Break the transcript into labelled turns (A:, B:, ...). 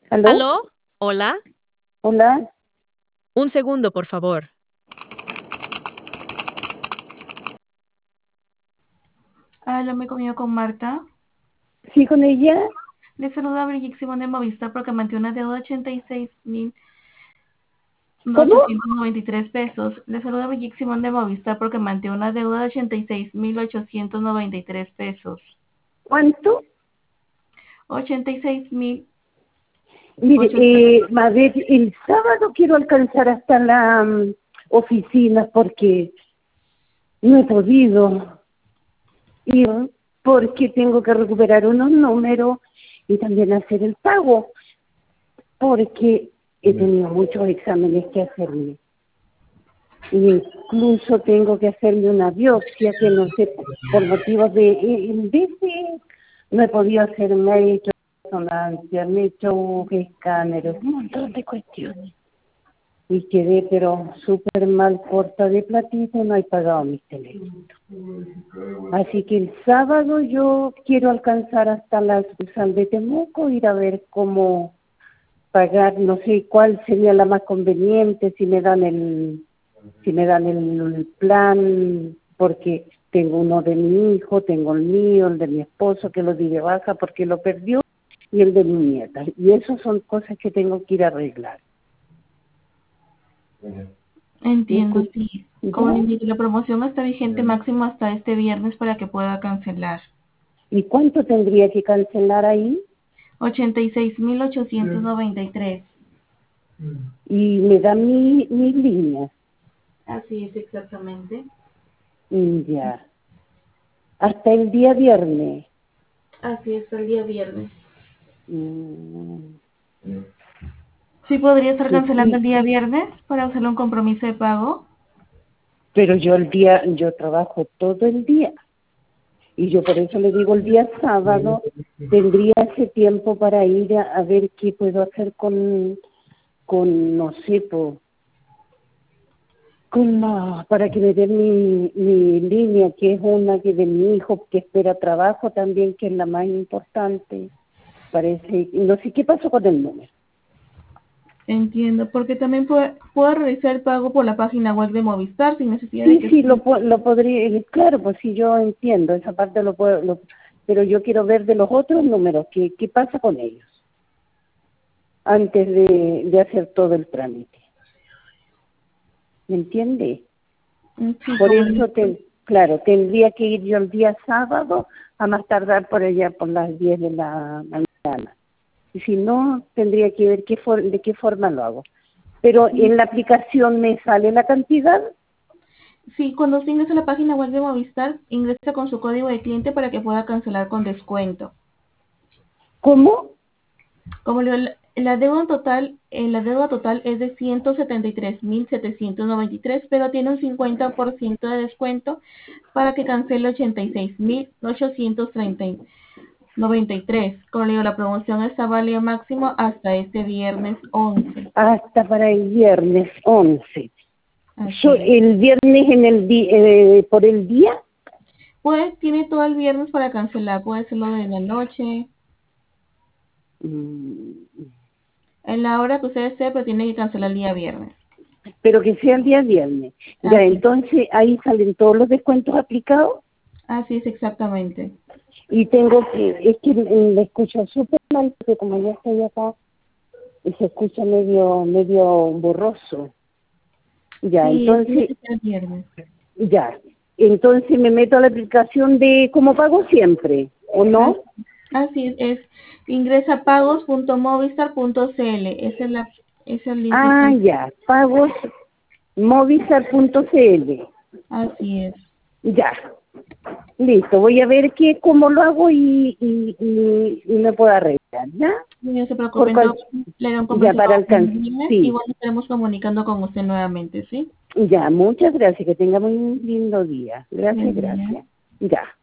A: ¿Aló?
B: ¿Aló? ¿Hola?
A: Hola.
B: Un segundo, por favor.
C: Hola, me he comido con Marta.
A: ¿Sí con ella?
C: Le saluda Brigitte Simón de Movistar porque mantiene una deuda de 86.893
A: ¿Cómo?
C: pesos. Le saluda Brigitte Simón de Movistar porque mantiene una deuda de 86.893 pesos.
A: ¿Cuánto?
C: 86.000.
A: Mire, a ver, el sábado quiero alcanzar hasta la oficina porque no he podido ir porque tengo que recuperar unos números y también hacer el pago porque he tenido muchos exámenes que hacerme. Incluso tengo que hacerme una biopsia que no sé, por motivos en veces no he podido hacer, me he hecho resonancia, me he hecho escáneres, un montón de cuestiones. Y quedé pero súper mal, corta de platito, no he pagado mis teléfonos. Así que el sábado yo quiero alcanzar hasta la sucursal de Temuco, ir a ver cómo pagar, no sé cuál sería la más conveniente, si me dan el plan, porque tengo uno de mi hijo, tengo el mío, el de mi esposo que lo di de baja porque lo perdió, y el de mi nieta. Y esas son cosas que tengo que ir a arreglar. ¿Me
C: Entiendo,
A: escuchas?
C: sí. Como le
A: ¿Ya?
C: indico, la promoción está vigente máximo hasta este viernes para que pueda cancelar.
A: ¿Y cuánto tendría que cancelar ahí?
C: 86.893.
A: Y me da mi línea.
C: Así es, exactamente.
A: Ya. Hasta el día viernes.
C: Así es, el día viernes.
A: Mm,
C: Sí, podría estar
A: sí,
C: cancelando el día viernes para hacerle un compromiso de pago.
A: pero yo trabajo todo el día. Y yo por eso le digo el día sábado, tendría ese tiempo para ir a ver qué puedo hacer con no sé, para que me den mi línea, que es una que de mi hijo, que espera trabajo también, que es la más importante. Parece, no sé qué pasó con el número.
C: Entiendo, porque también puedo realizar el pago por la página web de Movistar sin necesidad de
A: Sí,
C: que
A: sí,
C: esté.
A: lo podría, claro, pues sí, yo entiendo, esa parte lo puedo, pero yo quiero ver de los otros números, qué pasa con ellos, antes de hacer todo el trámite. ¿Me entiende?
C: Sí,
A: Por
C: como
A: eso, claro, tendría que ir yo el día sábado, a más tardar por allá por las 10 de la mañana. Y si no, tendría que ver de qué forma lo hago. Pero en la aplicación me sale la cantidad.
C: sí, cuando usted ingresa a la página web de Movistar, ingresa con su código de cliente para que pueda cancelar con descuento.
A: ¿Cómo?
C: Como la deuda total es de 173.793, pero tiene un 50% de descuento para que cancele 86.893. Como le digo, la promoción está válida máximo hasta este viernes 11.
A: Hasta para el viernes 11.
C: Así es.
A: El viernes por el día.
C: Pues tiene todo el viernes para cancelar, puede hacerlo de la noche,
A: mm,
C: en la hora que usted desee, pero tiene que cancelar el día viernes.
A: pero que sea el día viernes. Ya,
C: Así,
A: entonces ahí salen todos los descuentos aplicados
C: así es exactamente.
A: y es que me escucho súper mal porque como ya estoy acá, se escucha medio borroso. Ya,
C: Sí, tiene
A: entonces,
C: que ser el viernes.
A: ya, entonces me meto a la aplicación de como pago siempre, ¿o
C: Así,
A: no?
C: así es, ingresa a pagos.movistar.cl, ese es el link que
A: Ah,
C: usted,
A: ya, pagos movistar.cl.
C: así es.
A: Ya, listo, voy a ver cómo lo hago y me puedo arreglar, ¿ya?
C: No se preocupe,
A: Por cual,
C: entonces le haré un
A: ya
C: comentario
A: para
C: el
A: alcanzar,
C: viernes y
A: sí,
C: bueno, estaremos comunicando con usted nuevamente, ¿sí?
A: ya, muchas gracias, que tenga muy lindo día. Gracias,
C: Buen día.
A: gracias. Ya.